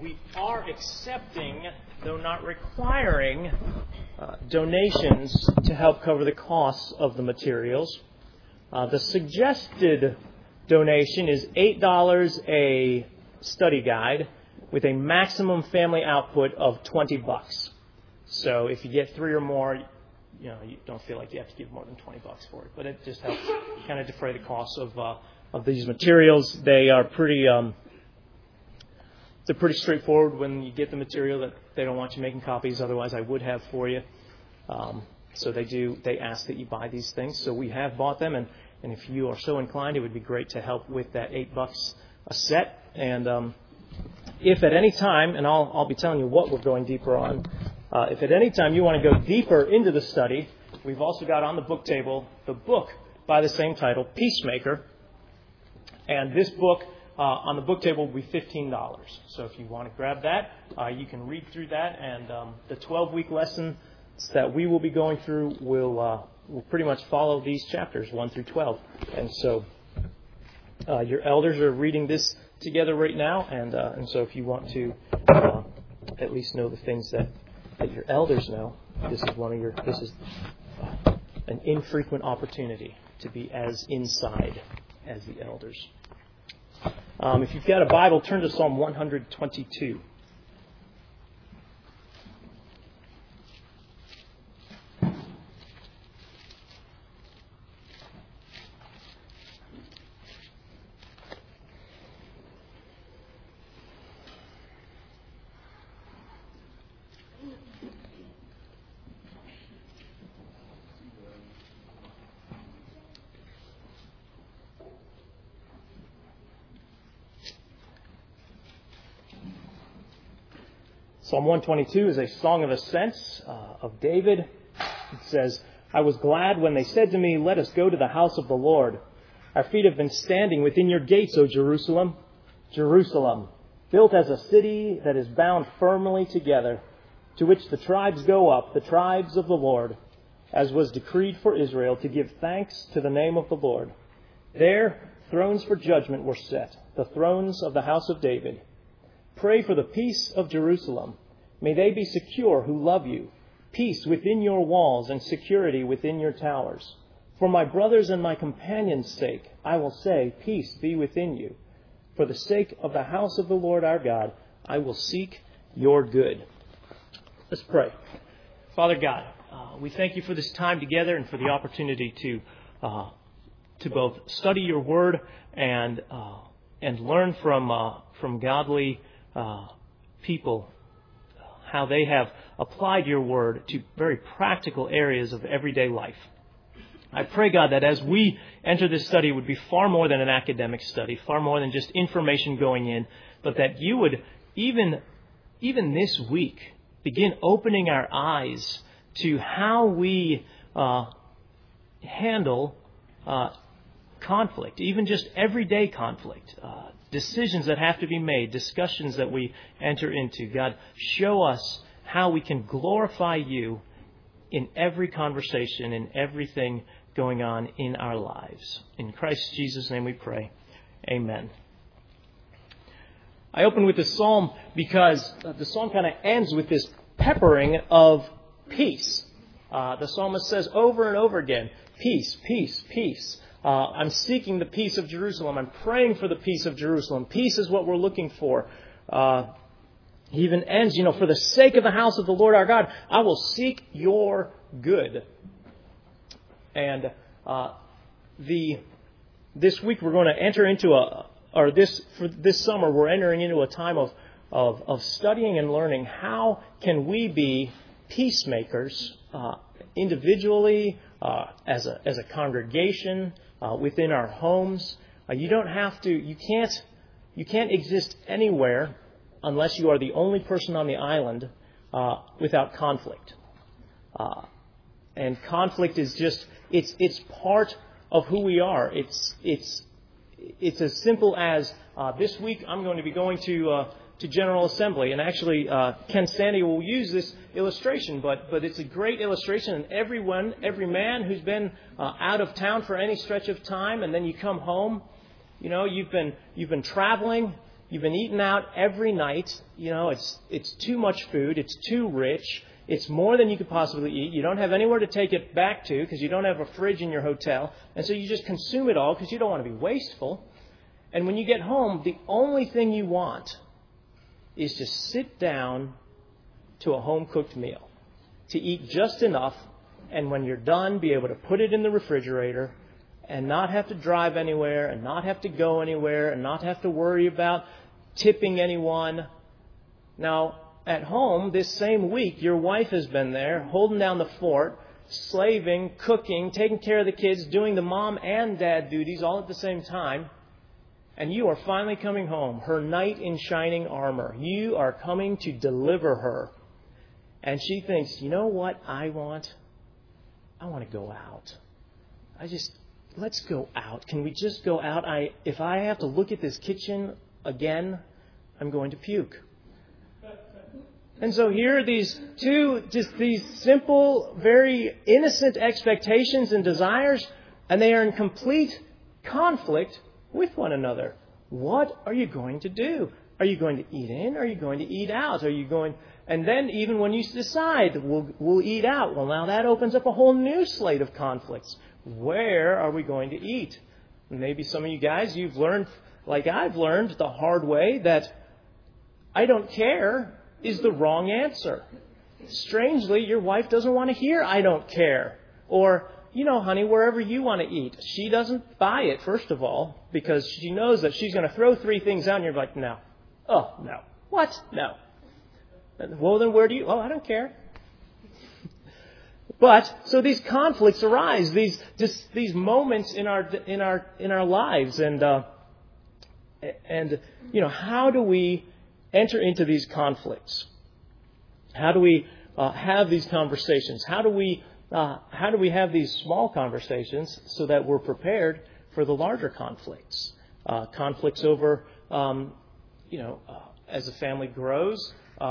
we are accepting, though not requiring, donations to help cover the costs of the materials. The suggested donation is $8 a study guide with a maximum family output of $20. So if you get 3 or more, you don't feel like you have to give more than $20 for it. But it just helps kind of defray the costs of these materials. They are they're pretty straightforward when you get the material. That they don't want you making copies, otherwise I would have for you. So they ask that you buy these things. So we have bought them, and if you are so inclined, it would be great to help with that $8 a set. And if at any time, and I'll be telling you what we're going deeper on, if at any time you want to go deeper into the study, we've also got on the book table the book by the same title, Peacemaker. And this book on the book table will be $15. So if you want to grab that, you can read through that. And the 12-week lessons that we will be going through will pretty much follow these chapters, 1 through 12. And so your elders are reading this together right now. And so if you want to at least know the things that your elders know, this is an infrequent opportunity to be as inside as the elders. If you've got a Bible, turn to Psalm 122. Psalm 122 is a song of ascents of David. It says, I was glad when they said to me, let us go to the house of the Lord. Our feet have been standing within your gates, O Jerusalem. Jerusalem, built as a city that is bound firmly together, to which the tribes go up, the tribes of the Lord, as was decreed for Israel, to give thanks to the name of the Lord. There, thrones for judgment were set, the thrones of the house of David. Pray for the peace of Jerusalem. May they be secure who love you. Peace within your walls and security within your towers. For my brothers and my companions' sake, I will say, peace be within you. For the sake of the house of the Lord our God, I will seek your good. Let's pray. Father God, we thank you for this time together and for the opportunity to both study your word and learn from godly people how they have applied your word to very practical areas of everyday life. I pray, God, that as we enter this study, it would be far more than an academic study, far more than just information going in, but that you would, even this week, begin opening our eyes to how we handle conflict, even just everyday conflict, decisions that have to be made, discussions that we enter into. God, show us how we can glorify you in every conversation, in everything going on in our lives. In Christ Jesus' name we pray. Amen. I open with this psalm because the psalm kind of ends with this peppering of peace. The psalmist says over and over again, peace, peace, peace. I'm seeking the peace of Jerusalem. I'm praying for the peace of Jerusalem. Peace is what we're looking for. He even ends, for the sake of the house of the Lord our God, I will seek your good. And this week we're going to enter into this summer we're entering into a time of studying and learning how can we be peacemakers individually, as a congregation, within our homes. You can't exist anywhere unless you are the only person on the island without conflict. And conflict is just it's part of who we are. It's as simple as this week I'm going to be going to General Assembly, and actually Ken Sandy will use this illustration, but it's a great illustration. And every man who's been out of town for any stretch of time, and then you come home, you've been traveling, You've been eating out every night. You know, it's too much food. It's too rich. It's more than you could possibly eat. You don't have anywhere to take it back to because you don't have a fridge in your hotel. And so you just consume it all because you don't want to be wasteful. And when you get home, the only thing you want is to sit down to a home-cooked meal, to eat just enough, and when you're done, be able to put it in the refrigerator and not have to drive anywhere and not have to go anywhere and not have to worry about tipping anyone. Now, at home, this same week, your wife has been there holding down the fort, slaving, cooking, taking care of the kids, doing the mom and dad duties all at the same time. And you are finally coming home, her knight in shining armor. You are coming to deliver her. And she thinks, you know what I want? I want to go out. Let's go out. Can we just go out? If I have to look at this kitchen again, I'm going to puke. And so here are these simple, very innocent expectations and desires, and they are in complete conflict with one another. What are you going to do? Are you going to eat in? Are you going to eat out? And then even when you decide we'll eat out, well, now that opens up a whole new slate of conflicts. Where are we going to eat? Maybe some of you guys, you've learned, like I've learned the hard way, that I don't care is the wrong answer. Strangely, your wife doesn't want to hear I don't care. Or, you know, honey, wherever you want to eat. She doesn't buy it, first of all, because she knows that she's going to throw 3 things out and you're like, no. Oh, no. What? No. Well, then where do you? Oh, I don't care. But so these conflicts arise, these moments in our lives, and you know, how do we enter into these conflicts? How do we have these conversations? How do we have these small conversations so that we're prepared for the larger conflicts? Conflicts over, as a family grows,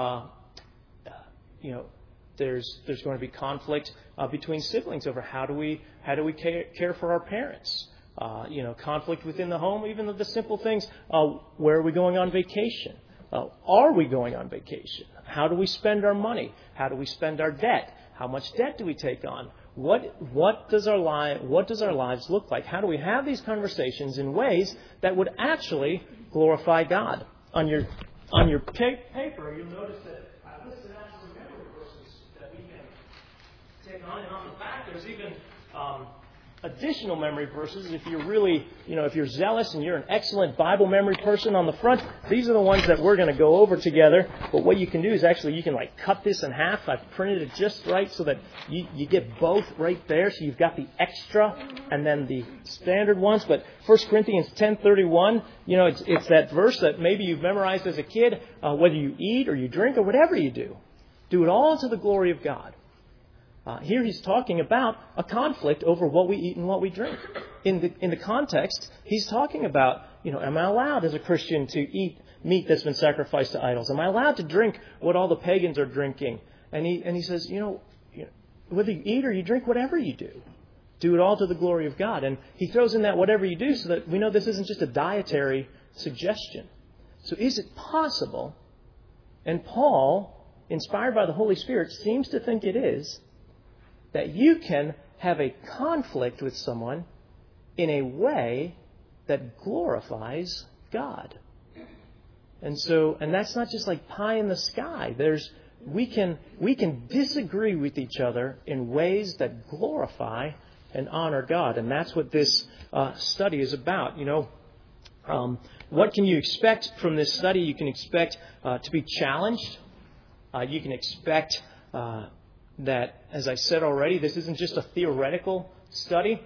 there's going to be conflict between siblings over how do we care for our parents. Conflict within the home, even the simple things. Where are we going on vacation? Are we going on vacation? How do we spend our money? How do we spend our debt? How much debt do we take on? What does our lives look like? How do we have these conversations in ways that would actually glorify God? On your paper, you'll notice that I listed actual memory verses that we can take on, and on the back there's even additional memory verses. If you're really, if you're zealous and you're an excellent Bible memory person, on the front, these are the ones that we're going to go over together. But what you can do is actually you can cut this in half. I've printed it just right so that you get both right there. So you've got the extra and then the standard ones. But 1 Corinthians 10:31, it's that verse that maybe you've memorized as a kid. Whether you eat or you drink or whatever you do it all to the glory of God. Here he's talking about a conflict over what we eat and what we drink. In the context, he's talking about, am I allowed as a Christian to eat meat that's been sacrificed to idols? Am I allowed to drink what all the pagans are drinking? And he says, whether you eat or you drink, whatever you do it all to the glory of God. And he throws in that whatever you do so that we know this isn't just a dietary suggestion. So is it possible, and Paul, inspired by the Holy Spirit, seems to think it is, that you can have a conflict with someone in a way that glorifies God. And that's not just like pie in the sky. We can disagree with each other in ways that glorify and honor God. And that's what this study is about. What can you expect from this study? You can expect to be challenged. You can expect that, as I said already, this isn't just a theoretical study.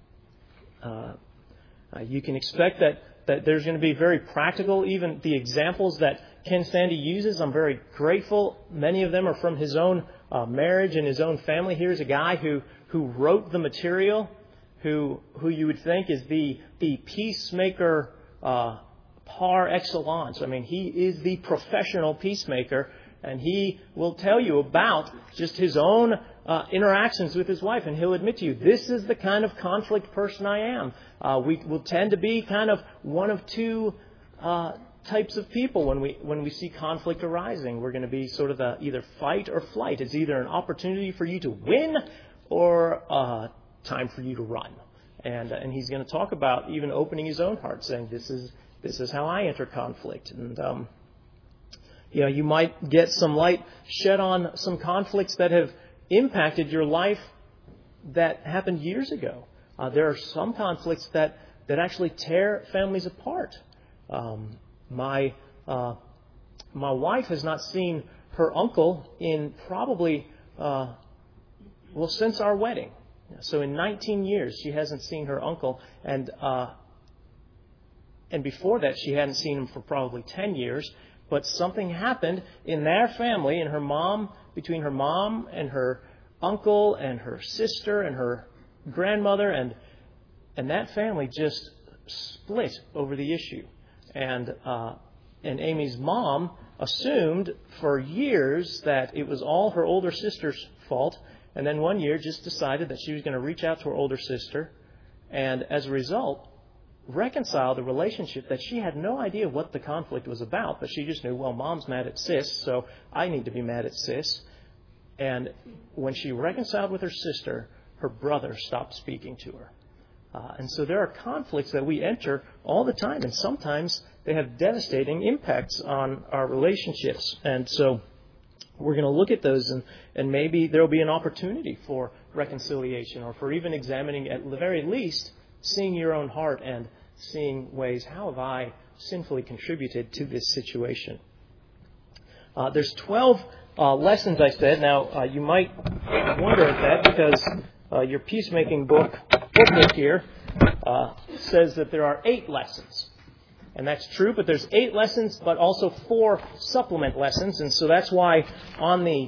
You can expect that there's going to be very practical. Even the examples that Ken Sandy uses, I'm very grateful. Many of them are from his own marriage and his own family. Here's a guy who wrote the material, who you would think is the peacemaker par excellence. I mean, he is the professional peacemaker. And he will tell you about just his own interactions with his wife. And he'll admit to you, this is the kind of conflict person I am. We will tend to be kind of one of two types of people when we see conflict arising. We're going to be sort of either fight or flight. It's either an opportunity for you to win or time for you to run. And he's going to talk about even opening his own heart, saying, this is how I enter conflict. And you might get some light shed on some conflicts that have impacted your life that happened years ago. There are some conflicts that actually tear families apart. My wife has not seen her uncle in probably, since our wedding. So in 19 years, she hasn't seen her uncle. And before that, she hadn't seen him for probably 10 years. But something happened in their family, between her mom and her uncle and her sister and her grandmother, and that family just split over the issue. And Amy's mom assumed for years that it was all her older sister's fault, and then one year just decided that she was going to reach out to her older sister, and as a result, reconcile the relationship that she had no idea what the conflict was about, but she just knew, well, Mom's mad at Sis, so I need to be mad at Sis. And when she reconciled with her sister, her brother stopped speaking to her. And so there are conflicts that we enter all the time, and sometimes they have devastating impacts on our relationships. And so we're going to look at those, and maybe there will be an opportunity for reconciliation, or for even examining, at the very least, seeing your own heart and seeing ways, how have I sinfully contributed to this situation? There's 12 lessons, I said. Now, you might wonder at that because your peacemaking booklet here says that there are 8 lessons. And that's true, but there's 8 lessons, but also 4 supplement lessons. And so that's why on the,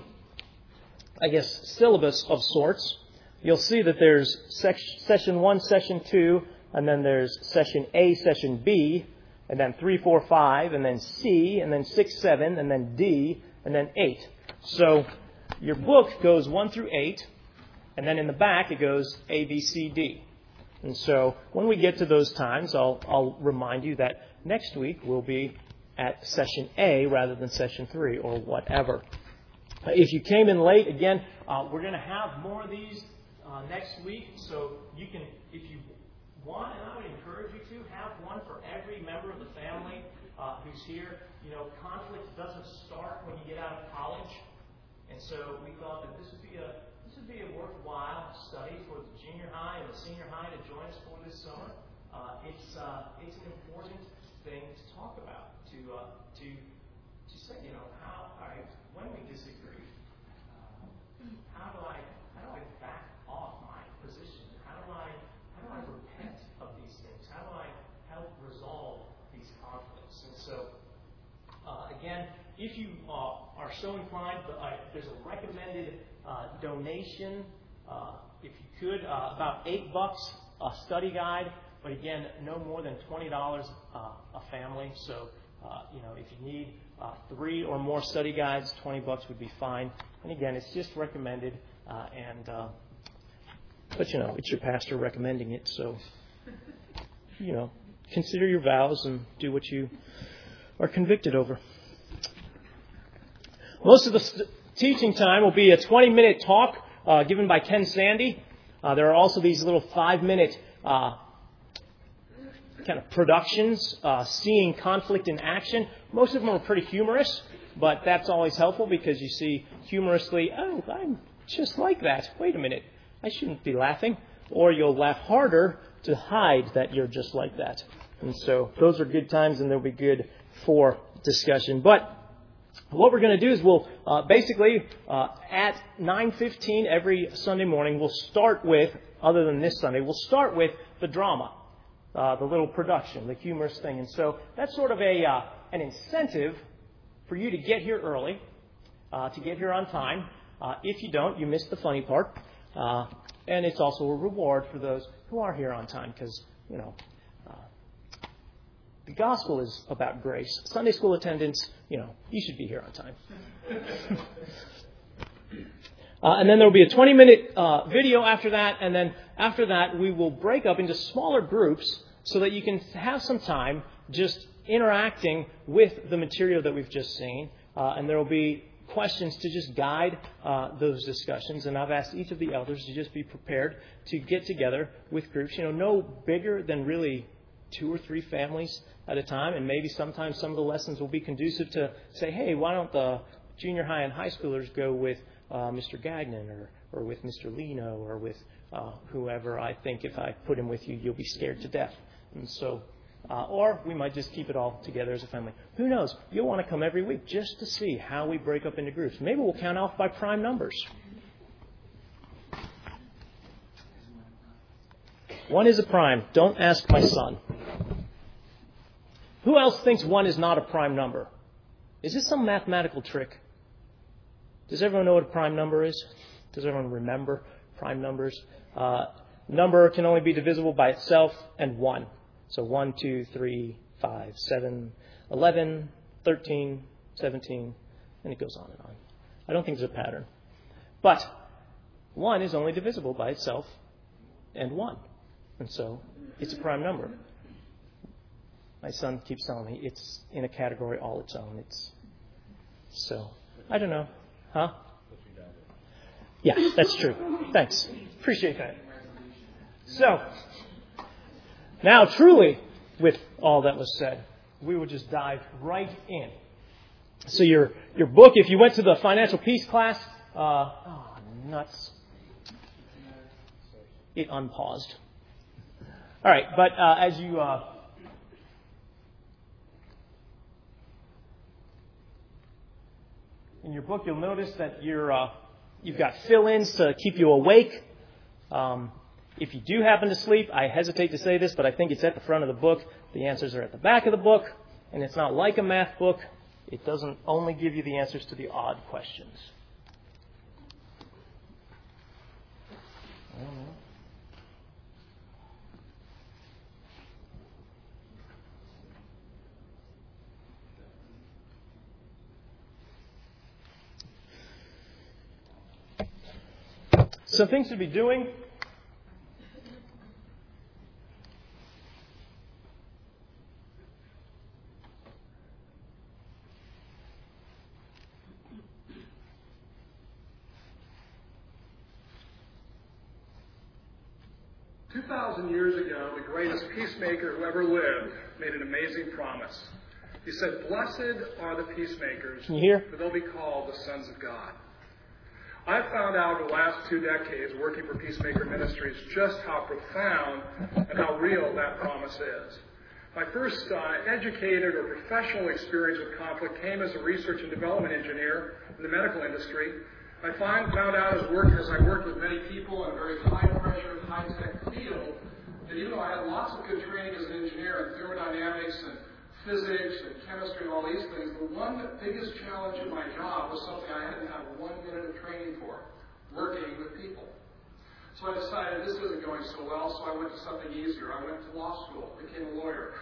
syllabus of sorts, you'll see that there's session 1, session 2, and then there's session A, session B, and then 3, 4, 5, and then C, and then 6, 7, and then D, and then 8. So your book goes 1 through 8, and then in the back it goes A, B, C, D. And so when we get to those times, I'll remind you that next week we'll be at session A rather than session 3 or whatever. If you came in late, again, we're going to have more of these next week. So you can, if you want, and I would encourage you to, have one for every member of the family who's here. Conflict doesn't start when you get out of college. And so we thought that this would be a worthwhile study for the junior high and the senior high to join us for this summer. It's an important thing to talk about, to say, how, all right, when we disagree, how do I back off my position? How do I repent of these things? How do I help resolve these conflicts? And so, again, if you are so inclined, there's a recommended donation, if you could, about $8 a study guide, but again, no more than $20 a family. So, if you need 3 or more study guides, $20 would be fine. And again, it's just recommended, but it's your pastor recommending it, so consider your vows and do what you are convicted over. Most of the teaching time will be a 20-minute talk given by Ken Sandy. There are also these little 5-minute kind of productions, seeing conflict in action. Most of them are pretty humorous, but that's always helpful because you see humorously, oh, I'm just like that. Wait a minute, I shouldn't be laughing. Or you'll laugh harder to hide that you're just like that. And so those are good times, and they'll be good for discussion. But what we're going to do is we'll basically at 9:15 every Sunday morning, we'll start with, other than this Sunday, we'll start with the drama, the little production, the humorous thing. And so that's sort of an incentive for you to get here early, to get here on time. If you don't, you miss the funny part. And it's also a reward for those who are here on time because, the gospel is about grace. Sunday school attendance, you should be here on time. And then there will be a 20-minute video after that. And then after that, we will break up into smaller groups so that you can have some time just interacting with the material that we've just seen, and there will be questions to just guide those discussions. And I've asked each of the elders to just be prepared to get together with groups, no bigger than really 2 or 3 families at a time. And maybe sometimes some of the lessons will be conducive to say, hey, why don't the junior high and high schoolers go with Mr. Gagnon or with Mr. Lino or with whoever I think if I put him with you, you'll be scared to death. And so, or we might just keep it all together as a family. Who knows? You'll want to come every week just to see how we break up into groups. Maybe we'll count off by prime numbers. 1 is a prime. Don't ask my son. Who else thinks 1 is not a prime number? Is this some mathematical trick? Does everyone know what a prime number is? Does everyone remember prime numbers? Number can only be divisible by itself and 1. So 1, 2, 3, 5, 7, 11, 13, 17, and it goes on and on. I don't think there's a pattern. But 1 is only divisible by itself and 1. And so it's a prime number. My son keeps telling me it's in a category all its own. So, I don't know. Huh? Yeah, that's true. Thanks. Appreciate that. So, now truly, with all that was said, we will just dive right in. So your book, if you went to the financial peace class, nuts. It unpaused. All right, but as you in your book, you'll notice that you've got fill-ins to keep you awake. If you do happen to sleep, I hesitate to say this, but I think it's at the front of the book. The answers are at the back of the book, and it's not like a math book. It doesn't only give you the answers to the odd questions. Some things to be doing. Years ago, the greatest peacemaker who ever lived made an amazing promise. He said, "Blessed are the peacemakers, Can you hear? for they'll be called the sons of God." I've found out over the last 2 decades working for Peacemaker Ministries just how profound and how real that promise is. My first educated or professional experience with conflict came as a research and development engineer in the medical industry. I found out as I worked with many people in a very high-pressure, high-tech field, that even though I had lots of good training as an engineer in thermodynamics and physics and chemistry and all these things, the one biggest challenge in my job was something I hadn't had 1 minute of training for, working with people. So I decided this isn't going so well, so I went to something easier. I went to law school, became a lawyer.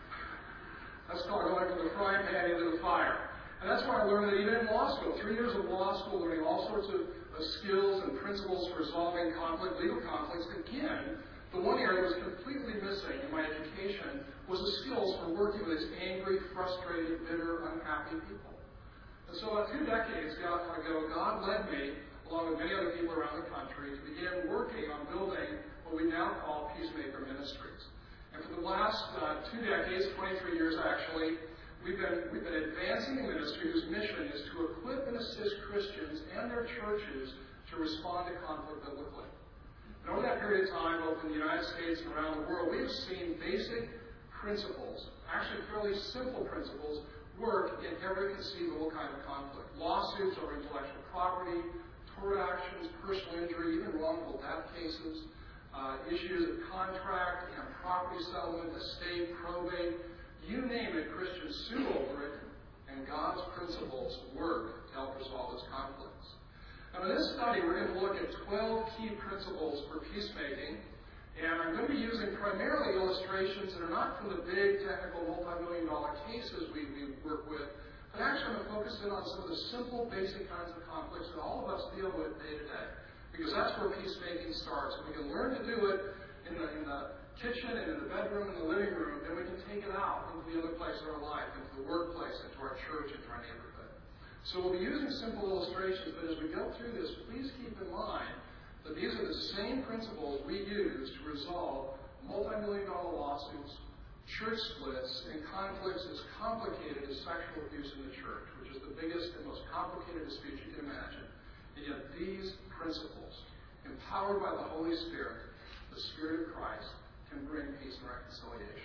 That's called going from the frying pan into the fire. And that's why I learned that even in law school, 3 years of law school, learning all sorts of skills and principles for resolving conflict, legal conflicts. Again, the one area that was completely missing in my education was the skills for working with these angry, frustrated, bitter, unhappy people. And so about 2 decades ago, God led me, along with many other people around the country, to begin working on building what we now call Peacemaker Ministries. And for the last 2 decades, 23 years actually, we've been advancing a ministry whose mission is to equip and assist Christians and their churches to respond to conflict biblically. And over that period of time, both in the United States and around the world, we have seen basic principles, actually fairly simple principles, work in every conceivable kind of conflict. Lawsuits over intellectual property, tort actions, personal injury, even wrongful death cases, issues of contract and property settlement, estate, probate, you name it, Christians sue over it, and God's principles work to help resolve those conflicts. Now, in this study, we're going to look at 12 key principles for peacemaking, and I'm going to be using primarily illustrations that are not from the big, technical, multi-million-dollar cases we work with, but actually I'm going to focus in on some of the simple, basic kinds of conflicts that all of us deal with day to day, because that's where peacemaking starts. And we can learn to do it in the kitchen and in the bedroom and the living room, then we can take it out into the other place in our life, into the workplace, into our church, into our neighborhood. So we'll be using simple illustrations, but as we go through this, please keep in mind that these are the same principles we use to resolve multi-million-dollar lawsuits, church splits, and conflicts as complicated as sexual abuse in the church, which is the biggest and most complicated dispute you can imagine. And yet these principles, empowered by the Holy Spirit, the Spirit of Christ, can bring peace and reconciliation.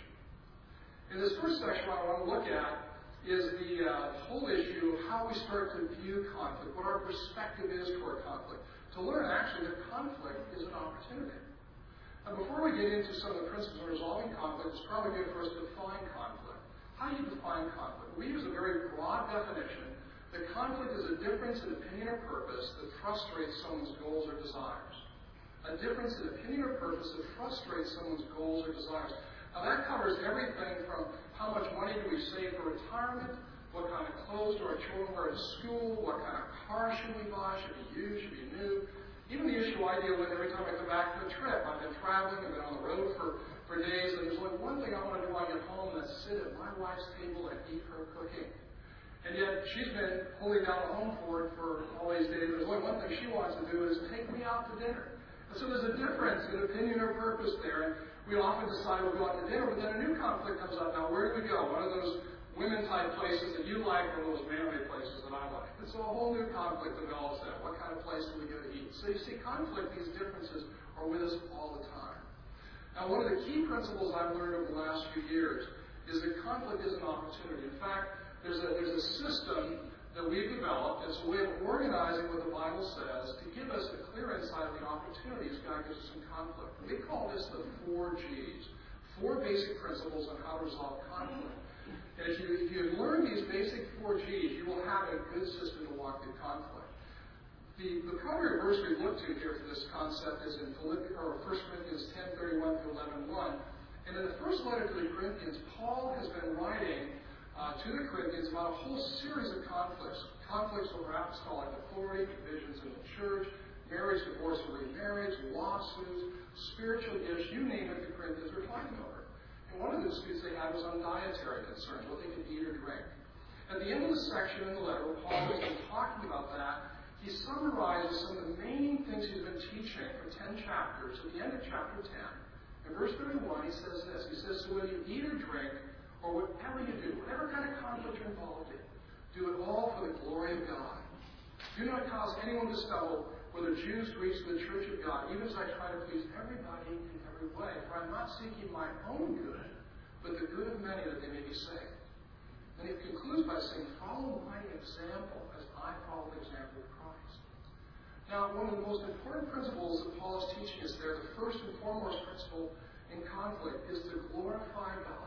In this first section, what I want to look at is the whole issue of how we start to view conflict, what our perspective is toward conflict, to learn actually that conflict is an opportunity. And before we get into some of the principles of resolving conflict, it's probably good for us to define conflict. How do you define conflict? We use a very broad definition that conflict is a difference in opinion or purpose that frustrates someone's goals or desires. A difference in opinion or purpose that frustrates someone's goals or desires. Now that covers everything from how much money do we save for retirement, what kind of clothes do our children wear to school, what kind of car should we buy, should be used, should be new. Even the issue I deal with every time I come back from a trip. I've been traveling, I've been on the road for days, and there's only one thing I want to do when I get home, and that's sit at my wife's table and eat her cooking. And yet she's been holding down the home for all these days. There's only one thing she wants to do is take me out to dinner. And so there's a difference in opinion or purpose there. And we often decide we'll go out to dinner, but then a new conflict comes up. Now, where do we go? One of those women-type places that you like, or those manly places that I like. And so a whole new conflict develops there. What kind of place do we go to eat? So you see, conflict, these differences are with us all the time. Now, one of the key principles I've learned over the last few years is that conflict is an opportunity. In fact, there's a system that we've developed. It's a way of organizing what the Bible says to give us a clear insight of the opportunities God gives us in conflict. We call this the 4 Gs, 4 basic principles on how to resolve conflict. And if you learn these basic 4 Gs, you will have a good system to walk through conflict. The primary verse we look to here for this concept is in 1 Corinthians 10:31 through 11:1. And in the first letter to the Corinthians, Paul has been writing to the Corinthians about a whole series of conflicts. Conflicts over apostolic authority, divisions in the church, marriage, divorce, or remarriage, lawsuits, spiritual gifts, you name it, the Corinthians were fighting over. And one of the disputes they had was on dietary concerns, what they could eat or drink. At the end of the section in the letter where Paul has been talking about that, he summarizes some of the main things he's been teaching for 10 chapters. At the end of chapter 10, in verse 31, he says this. He says, so whether you eat or drink, or whatever you do, whatever kind of conflict you're involved in, do it all for the glory of God. Do not cause anyone to stumble, whether Jews, Greeks, or the church of God, even as I try to please everybody in every way. For I'm not seeking my own good, but the good of many that they may be saved. And he concludes by saying, follow my example as I follow the example of Christ. Now, one of the most important principles that Paul is teaching us there, the first and foremost principle in conflict, is to glorify God.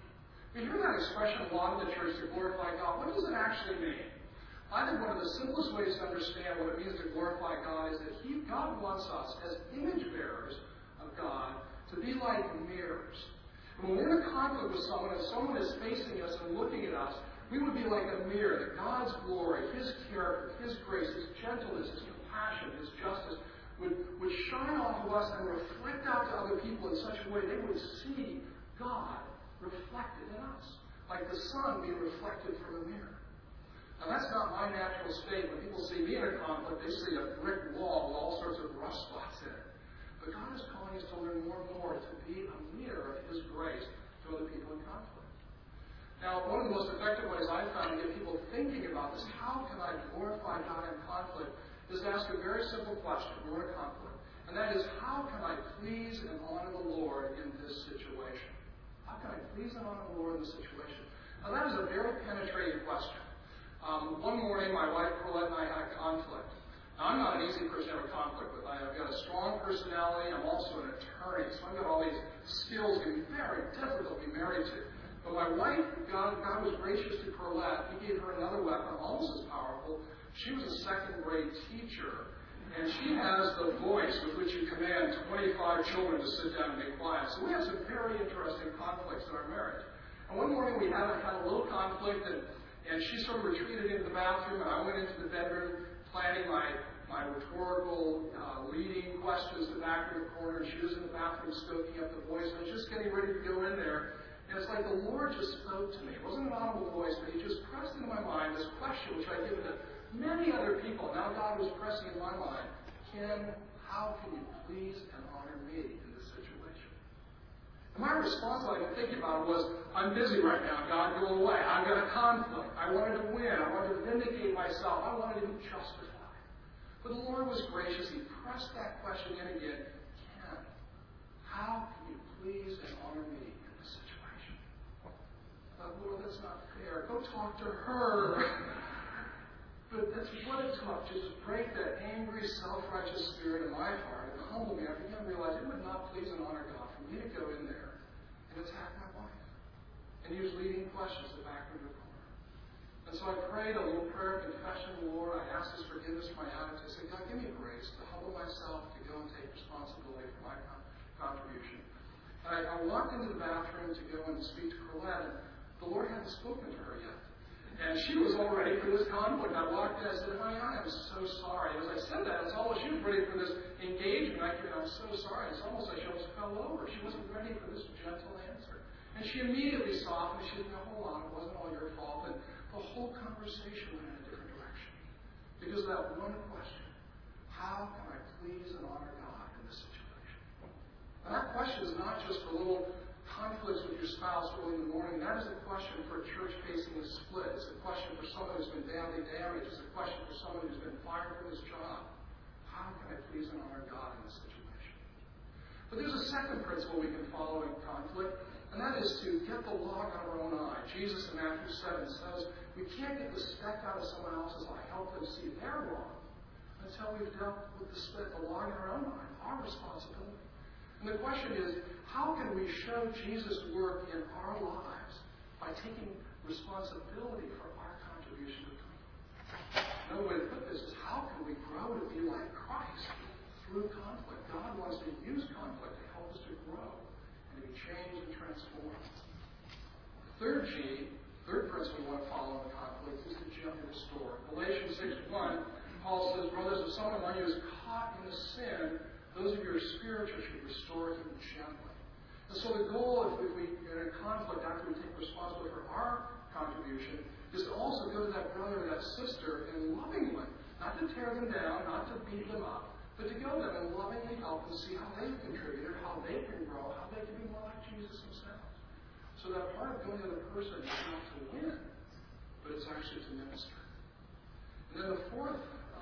We hear that expression a lot in the church, to glorify God. What does it actually mean? I think one of the simplest ways to understand what it means to glorify God is that God wants us, as image bearers of God, to be like mirrors. And when we're in a conflict with someone, and someone is facing us and looking at us, we would be like a mirror, that God's glory, His character, His grace, His gentleness, His compassion, His justice would shine off of us and reflect out to other people in such a way they would see God reflected in us, like the sun being reflected from a mirror. Now that's not my natural state. When people see me in a conflict, they see a brick wall with all sorts of rust spots in it. But God is calling us to learn more and more to be a mirror of His grace to other people in conflict. Now, one of the most effective ways I've found to get people thinking about this, how can I glorify God in conflict, is to ask a very simple question. We're in a conflict. And that is, how can I please and honor the Lord in this situation? How can I please and honor the Lord in this situation? Now, that is a very penetrating question. One morning, my wife, Colette, and I had a conflict. Now, I'm not an easy person to have a conflict with. I've got a strong personality. I'm also an attorney, so I've got all these skills that can be very difficult to be married to. But my wife, God was gracious to Colette. He gave her another weapon, almost as powerful. She was a second-grade teacher, and she has the voice with which you command 25 children to sit down and be quiet. So we have some very interesting conflicts in our marriage. And one morning we had a little conflict, and she sort of retreated into the bathroom, and I went into the bedroom planning my my rhetorical leading questions to back in the corner. She was in the bathroom stoking up the voice. I was just getting ready to go in there. And it's like the Lord just spoke to me. It wasn't an audible voice, but He just pressed into my mind this question, which I'd given to many other people. Now God was pressing in my mind, Ken, how can you please and honor me in this situation? And my response, like I'm thinking about it, was, I'm busy right now. God, go away. I've got a conflict. I wanted to win. I wanted to vindicate myself. I wanted to be justified. But the Lord was gracious. He pressed that question in again. Ken, how can you please and honor me in this situation? Lord, that's not fair. Go talk to her. But that's what it took, just to break that angry, self-righteous spirit in my heart and humble me. I began to realize it would not please and honor God for me to go in there and attack my wife and use leading questions to back her to the corner. And so I prayed a little prayer of confession to the Lord. I asked His forgiveness for my attitude. I said, God, give me grace to humble myself, to go and take responsibility for my contribution. And I walked into the bathroom to go and speak to Colette, and the Lord hadn't spoken to her yet. And she was all ready for this conflict. I walked in and I said, honey, I am so sorry. As I said that, it's almost, she was ready for this engagement. I'm so sorry. It's almost like she almost fell over. She wasn't ready for this gentle answer. And she immediately softened. She said, no, hold on, it wasn't all your fault. And the whole conversation went in a different direction. Because of that one question, how can I please and honor God in this situation? And that question is not just for little conflicts with your spouse early in the morning. That is a question for a church facing a split. It's a question for someone who's been badly damaged. It's a question for someone who's been fired from his job. How can I please and honor God in this situation? But there's a second principle we can follow in conflict, and that is to get the log out of our own eye. Jesus in Matthew 7 says we can't get the speck out of someone else's eye, help them see their wrong, until we've dealt with the log in our own eye, our responsibility. And the question is, how can we show Jesus' work in our lives by taking responsibility for our contribution to conflict? Another way to put this is, how can we grow to be like Christ through conflict? God wants to use conflict to help us to grow and to be changed and transformed. Third principle we want to follow in conflict is to gently restore. Galatians 6:1, Paul says, brothers, if someone among you is caught in a sin, those of you who are spiritual should restore him gently. And so the goal, if we are in a conflict after we take responsibility for our contribution, is to also go to that brother or that sister and lovingly, not to tear them down, not to beat them up, but to go to them and lovingly help them see how they've contributed, how they can grow, how they can be more like Jesus themselves. So that part of going to the person is not to win, but it's actually to minister. And then the fourth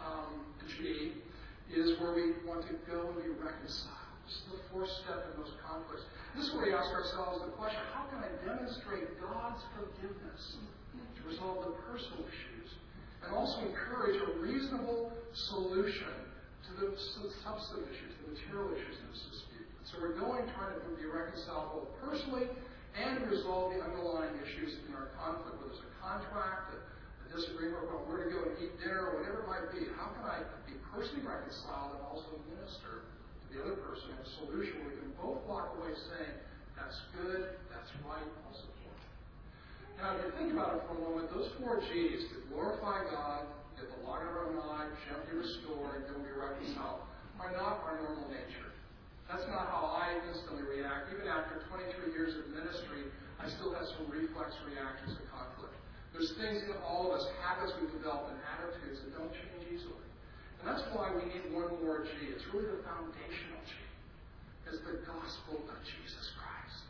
G is where we want to go and be reconciled. This is the fourth step in those conflicts. This is where we ask ourselves the question, how can I demonstrate God's forgiveness to resolve the personal issues and also encourage a reasonable solution to the substantive issues, the material issues in this dispute? So we're trying to be reconciled both personally and resolve the underlying issues in our conflict, whether it's a contract, a disagreement about where to go and eat dinner, or whatever it might be. How can I be personally reconciled and also minister to the other person in a solution where we can both walk away saying, that's good, that's right, I'll support it. Now, if you think about it for a moment, those four G's, to glorify God, get the log out of our eye, gently restore, and then be reconciled, are not our normal nature. That's not how I instantly react. Even after 23 years of ministry, I still have some reflex reactions to conflict. There's things in all of us, habits we've developed, and attitudes that don't change easily. And that's why we need one more G. It's really the foundational G. It's the gospel of Jesus Christ.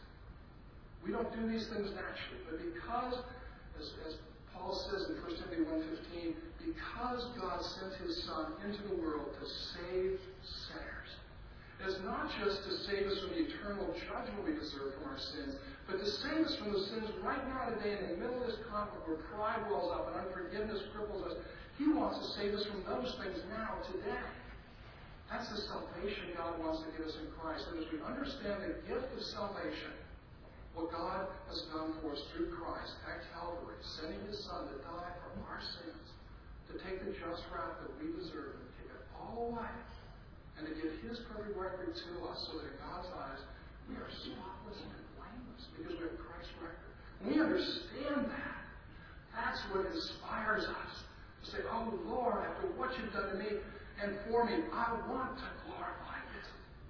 We don't do these things naturally, but because, as Paul says in 1 Timothy 1:15, because God sent His Son into the world to save sinners. It's not just to save us from the eternal judgment we deserve from our sins, but to save us from the sins right now today in the middle of this conflict where pride wells up and unforgiveness cripples us. He wants to save us from those things now, today. That's the salvation God wants to give us in Christ. And as we understand the gift of salvation, what God has done for us through Christ at Calvary, sending His Son to die for our sins, to take the just wrath that we deserve and take it all away, and to give His perfect record to us so that in God's eyes we are spotless and blameless because we have Christ's record. When we understand that, that's what inspires us to say, oh Lord, after what You've done to me, And for me, I want to glorify it.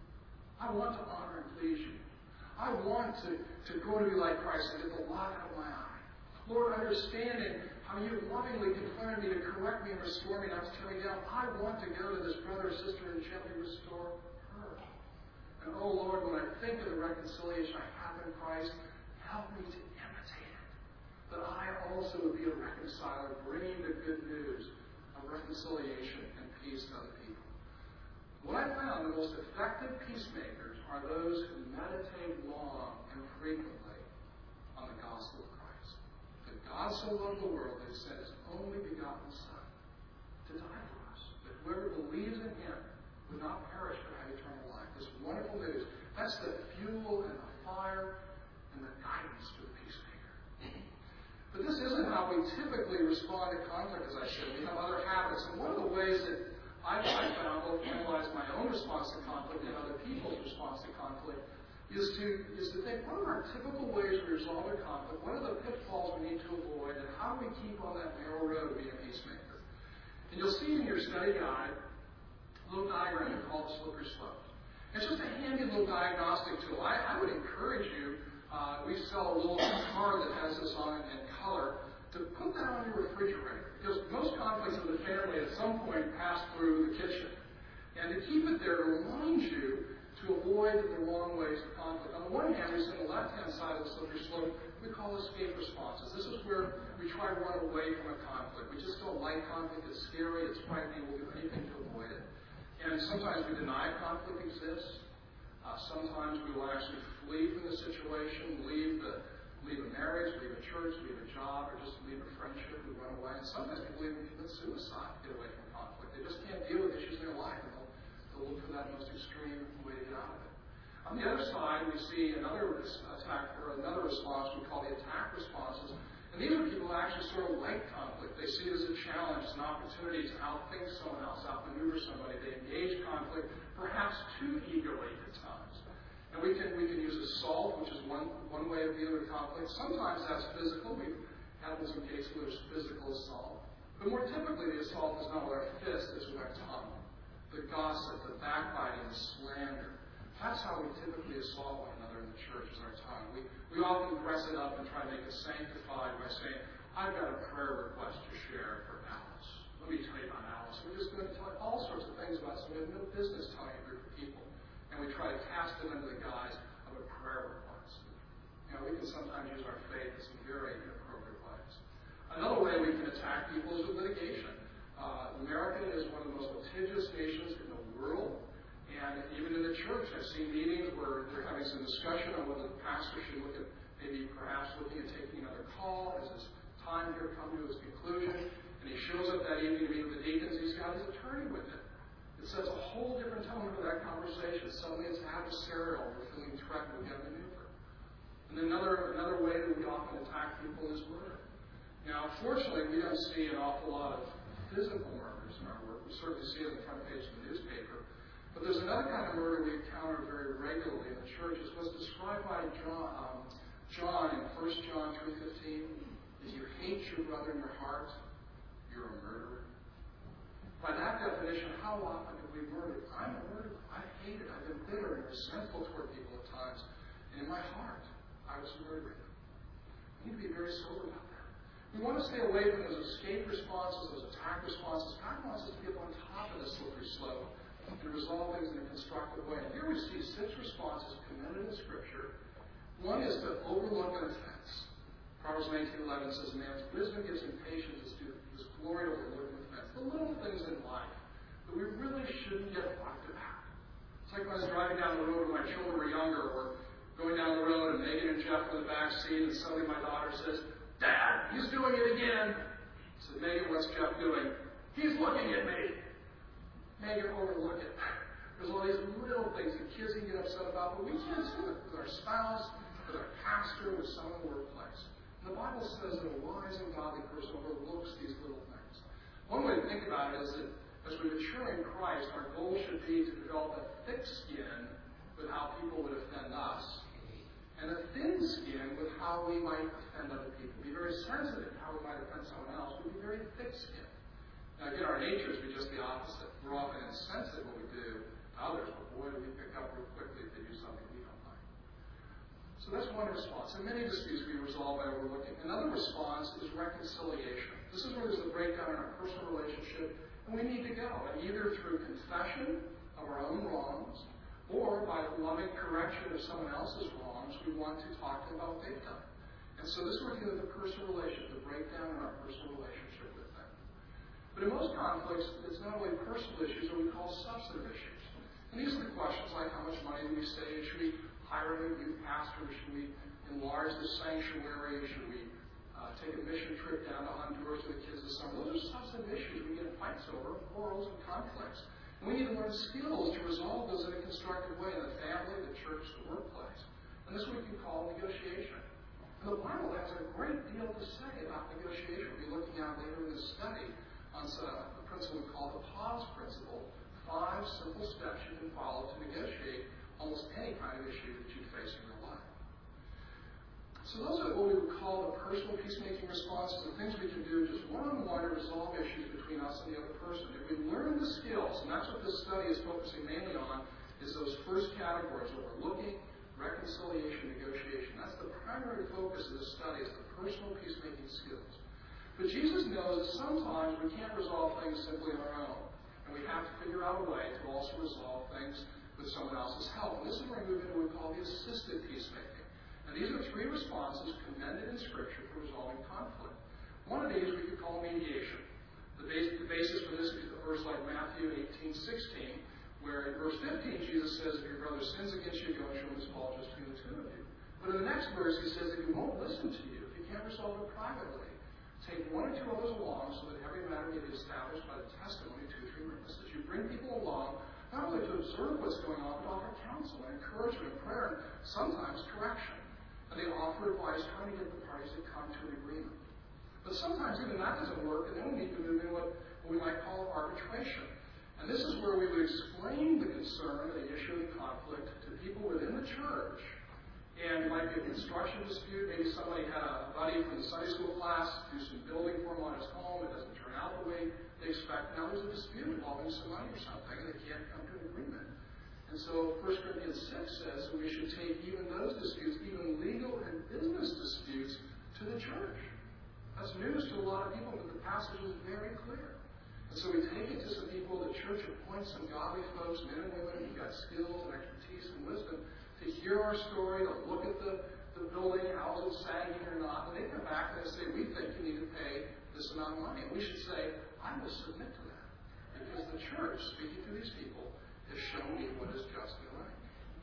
I want to honor and please you. I want to go to be like Christ and get the log out of my eye. Lord, understanding how you lovingly confronted me to correct me and restore me, not to tear me down, I want to go to this brother or sister and gently restore her. And oh Lord, when I think of the reconciliation I have in Christ, help me to imitate it. That I also would be a reconciler, bringing the good news of reconciliation and peace to other people. What I found, the most effective peacemakers are those who meditate long and frequently on the gospel of Christ. That God so loved the world that he sent his only begotten Son to die for us. That whoever believes in him would not perish but have eternal life. This wonderful news. That's the fuel and the fire and the guidance to the peacemaker. But this isn't how we typically respond to conflict, as I said. We have other habits. And one of the ways that I found, both analyze my own response to conflict and other people's response to conflict, is to think, what are our typical ways we resolve a conflict? What are the pitfalls we need to avoid? And how do we keep on that narrow road of being a peacemaker? And you'll see in your study guide a little diagram we call the slippery slope. It's just a handy little diagnostic tool. I would encourage you, we sell a little card that has this on it in color, to put that on your refrigerator. Because most conflicts in the family at some point pass through the kitchen. And to keep it there reminds you to avoid the wrong ways of conflict. On the one hand, we see on the left-hand side of the slippery slope, we call escape responses. This is where we try to run away from a conflict. We just don't like conflict. It's scary. It's frightening. We'll do anything to avoid it. And sometimes we deny conflict exists. Sometimes we will actually flee from the situation, leave a marriage, leave a church, leave a job, or just leave a friendship. We run away. And sometimes people even commit suicide to get away from conflict. They just can't deal with issues in their life, and they'll look for that most extreme way to get out of it. On the other side, we see another attack, or another response we call the attack responses. And these are people who actually sort of like conflict. They see it as a challenge, as an opportunity to outthink someone else, outmaneuver somebody. They engage conflict, perhaps too eagerly at times. And we can use assault, which is one way of dealing with conflict. Sometimes that's physical. We've had those in cases where there's physical assault. But more typically, the assault is not with our fist, it's with our tongue. The gossip, the backbiting, the slander. That's how we typically assault one another in the church, is our tongue. We often dress it up and try to make it sanctified by saying, I've got a prayer request to share for Alice. Let me tell you about Alice. We're just going to tell you all sorts of things about somebody we have no business telling a group of people. And we try to cast them into the guise of a prayer request. We can sometimes use our faith in some very inappropriate ways. Another way we can attack people is with litigation. America is one of the most litigious nations in the world. And even in the church, I've seen meetings where they're having some discussion on whether the pastor should look at maybe perhaps looking at taking another call as his time here come to its conclusion. And he shows up that evening to meet with the deacons. He's got his attorney with him. It sets a whole different tone for that conversation. Suddenly it's adversarial. We're feeling threatened. We've got to maneuver. And another way that we often attack people is murder. Now, fortunately, we don't see an awful lot of physical murders in our work. We certainly see it on the front page of the newspaper. But there's another kind of murder we encounter very regularly in the church. It's what's described by John in 1 John 3:15. If you hate your brother in your heart, you're a murderer. By that definition, how often have we murdered? I'm a murderer. I hate it. I've been bitter and resentful toward people at times. And in my heart, I was murdering them. We need to be very sober about that. We want to stay away from those escape responses, those attack responses. God wants us to get on top of the slippery slope and resolve things in a constructive way. And here we see 6 responses commended in Scripture. One is to overlook an offense. Proverbs 19:11 says, man's wisdom gives him patience, his glory to overlook an offense. The little things in life that we really shouldn't get fucked about. It's like when I was driving down the road when my children were younger, or going down the road and Megan and Jeff were in the back seat, and suddenly my daughter says, Dad, he's doing it again. I said, Megan, what's Jeff doing? He's looking at me. Megan, overlook it. There's all these little things that kids can get upset about, but we can't do it with our spouse, with our pastor, with someone in the workplace. And the Bible says that a wise and godly person overlooks these little things. One way to think about it is that as we mature in Christ, our goal should be to develop a thick skin with how people would offend us, and a thin skin with how we might offend other people. Be very sensitive to how we might offend someone else, but be very thick-skinned. Now, again, our nature is to be just the opposite. We're often insensitive when we do to others, but boy, do we pick up real quickly if they do something we don't like. So that's one response. And many disputes we resolve by overlooking. Another response is reconciliation. This is where there's a breakdown in our personal relationship, and we need to go. And either through confession of our own wrongs, or by loving correction of someone else's wrongs, we want to talk to them about what they've done. And so this is where we deal with the personal relationship, the breakdown in our personal relationship with them. But in most conflicts, it's not only personal issues, or we call substantive issues. And these are the questions like how much money do we save? Should we hire a new pastor? Should we enlarge the sanctuary? Should we take a mission trip down to Honduras with the kids this summer? Those are substantive issues we get in fights over, quarrels and conflicts. And we need to learn skills to resolve those in a constructive way in the family, the church, the workplace. And this is what we can call negotiation. And the Bible has a great deal to say about negotiation. We'll be looking at later in this study on a principle we call the pause principle. 5 simple steps you can follow to negotiate almost any kind of issue that you face in your life. So those are what we would call the personal peacemaking responses, the things we can do just one-on-one to resolve issues between us and the other person. If we learn the skills, and that's what this study is focusing mainly on, is those first categories: overlooking, reconciliation, negotiation. That's the primary focus of this study, is the personal peacemaking skills. But Jesus knows that sometimes we can't resolve things simply on our own, and we have to figure out a way to also resolve things with someone else's help. And this is where we move into what we call the assisted peacemaking. And these are 3 responses commended in Scripture for resolving conflict. One of these we could call mediation. The basis for this is a verse like Matthew 18:16, where in verse 15 Jesus says, if your brother sins against you, go and show him his fault just between the 2 of you. But in the next verse he says, if he won't listen to you, if you can't resolve it privately, take 1 or 2 others along so that every matter may be established by the testimony of 2 or 3 witnesses. You bring people along not only to observe what's going on, but offer counsel and encouragement and prayer, and sometimes correction. And they offer advice, trying to get the parties to come to an agreement. But sometimes even that doesn't work, and then we need to move into what we might call arbitration. And this is where we would explain the concern or the issue of the conflict to people within the church. And it might be a construction dispute. Maybe somebody had a buddy from the Sunday school class do some building for him on his home. It doesn't turn out the way they expect. Now there's a dispute involving some money or something, and they can't come to an agreement. And so 1 Corinthians 6 says that we should take even those disputes, even legal and business disputes, to the church. That's news to a lot of people, but the passage is very clear. And so we take it to some people. The church appoints some godly folks, men and women who've got skills and expertise and wisdom, to hear our story, to look at the building, how is it sagging or not. And they come back and they say, we think you need to pay this amount of money. And we should say, I will submit to that. Because the church, speaking to these people, has shown me what is just and right.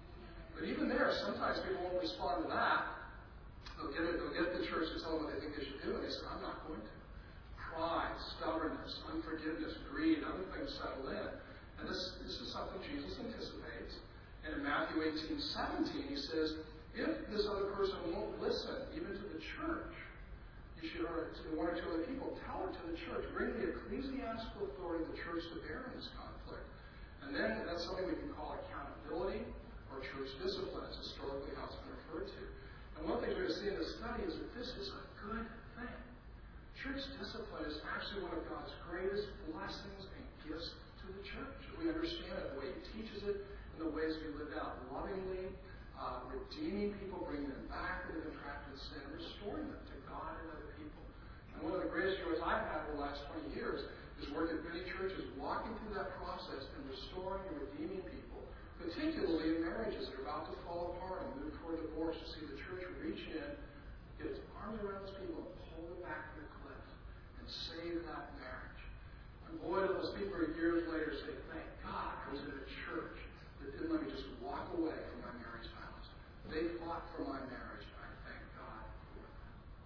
But even there, sometimes people won't respond to that. They'll get the church to tell them what they think they should do, and they say, I'm not going to. Pride, stubbornness, unforgiveness, greed, other things settle in. And this is something Jesus anticipates. And in Matthew 18:17, he says, if this other person won't listen, even to the church, you should, or to 1 or 2 other people, tell it to the church. Bring the ecclesiastical authority of the church to bear in this conflict. And then that's something we can call accountability or church discipline. It's historically how it's been referred to. And one of the things we're going to see in this study is that this is a good thing. Church discipline is actually one of God's greatest blessings and gifts to the church. If we understand it, the way He teaches it, and the ways we live out lovingly, redeeming people, bringing them back that have been trapped in sin, restoring them to God and other people. And one of the greatest joys I've had over the last 20 years is working at many churches, walking through that process and restoring and redeeming people, particularly in marriages that are about to fall apart and move toward divorce, to see the church reach in, get its arms around those people, and pull them back from the cliff and save that marriage. And boy, do those people years later say, thank God I was in a church that didn't let me just walk away from my marriage vows. They fought for my marriage, and I thank God for that.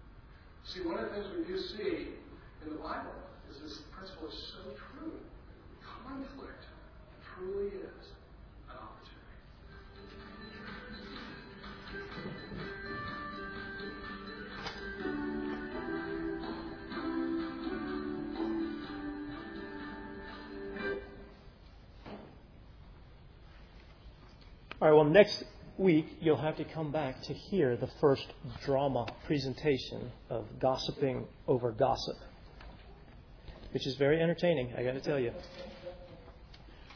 See, one of the things we do see in the Bible is this principle is so true. Conflict truly is an opportunity. All right, well, next week you'll have to come back to hear the first drama presentation of Gossiping Over Gossip, which is very entertaining, I got to tell you.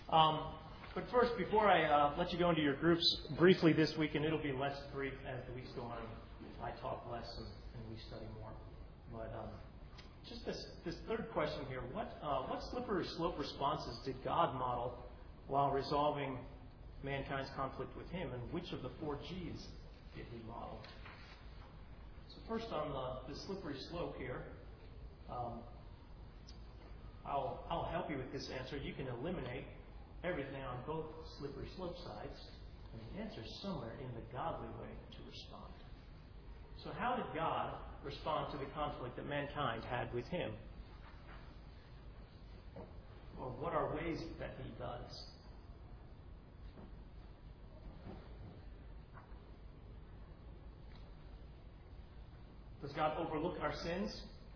But first, before I let you go into your groups briefly this week, and it'll be less brief as the weeks go on, I talk less and we study more. But just this third question here, what slippery slope responses did God model while resolving mankind's conflict with Him, and which of the 4 G's did He model? So first on the slippery slope here, I'll help you with this answer. You can eliminate everything on both slippery slope sides, and the answer is somewhere in the godly way to respond. So how did God respond to the conflict that mankind had with Him? Or what are ways that He does? Does God overlook our sins?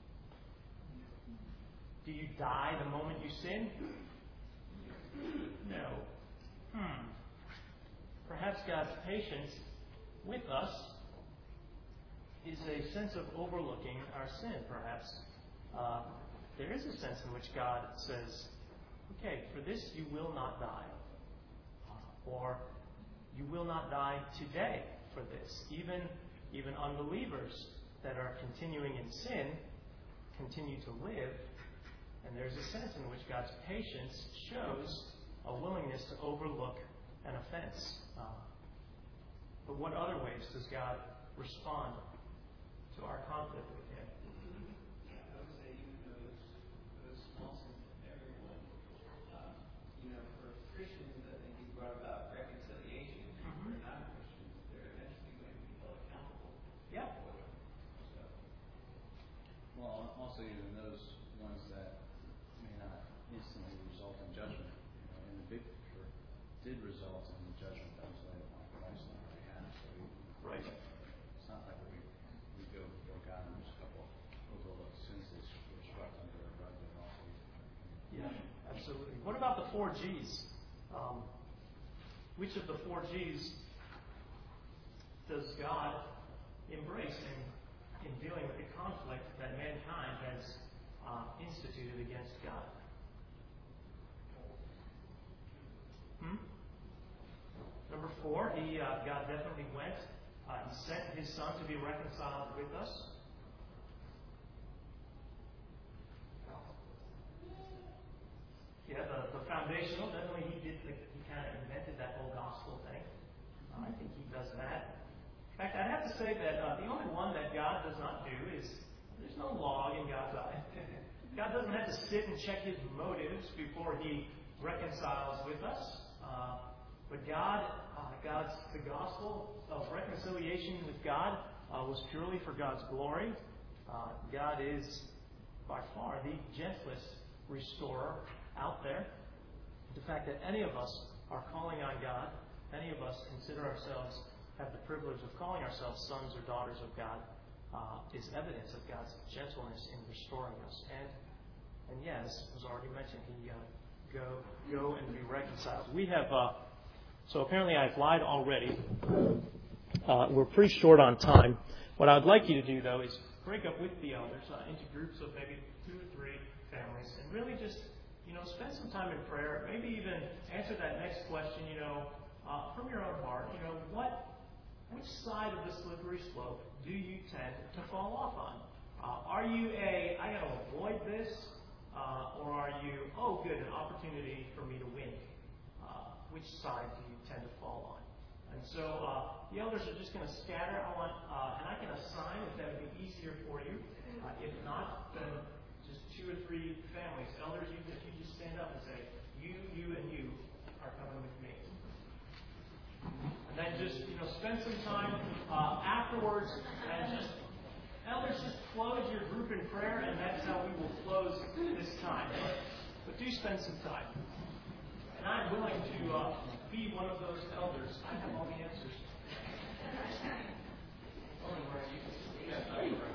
Do you die the moment you sin? No. Perhaps God's patience with us is a sense of overlooking our sin. Perhaps there is a sense in which God says, okay, for this you will not die. Or you will not die today for this. Even unbelievers that are continuing in sin continue to live. And there's a sense in which God's patience shows a willingness to overlook an offense. But what other ways does God respond to our conflict with Him? I would say even those small sins in everyone. For Christians, I think He brought about reconciliation. For non-Christians, they're eventually going to be held accountable. Yeah. For them. So. Well, also even those ones that may not instantly result in judgment, in the big picture, did result in the judgment that was laid upon Christ on our behalf. So Right. It's not like we go God and there's a couple overlooked sins that were swept under the rug that also. Yeah, absolutely. What about the 4 G's? Which of the 4 G's does God embrace in dealing with the conflict that mankind has instituted against God? Number 4, God definitely went. He sent His Son to be reconciled with us. Yeah, the foundational, definitely He kind of invented that whole gospel thing. I think He does that. In fact, I'd have to say that the only one that God does not do is, there's no log in God's eye. God doesn't have to sit and check His motives before He reconciles with us. But the gospel of reconciliation with God was purely for God's glory. God is by far the gentlest restorer out there. The fact that any of us are calling on God, any of us consider ourselves, have the privilege of calling ourselves sons or daughters of God, is evidence of God's gentleness in restoring us. And yes, as already mentioned, He go and be reconciled. We have. So apparently I've lied already. We're pretty short on time. What I would like you to do, though, is break up with the elders into groups of maybe 2 or 3 families, and really just, spend some time in prayer. Maybe even answer that next question, from your own heart. Which side of the slippery slope do you tend to fall off on? Are you I got to avoid this, or are you, oh, good, an opportunity for me to win? Which side do you tend to fall on? And so the elders are just going to scatter. And I can assign if that would be easier for you. If not, then just 2 or 3 families. Elders, if you just stand up and say, you, and you are coming with me. And then just, spend some time afterwards and elders, just close your group in prayer, and that's how we will close this time. But do spend some time. And I'm willing to be one of those elders. I have all the answers.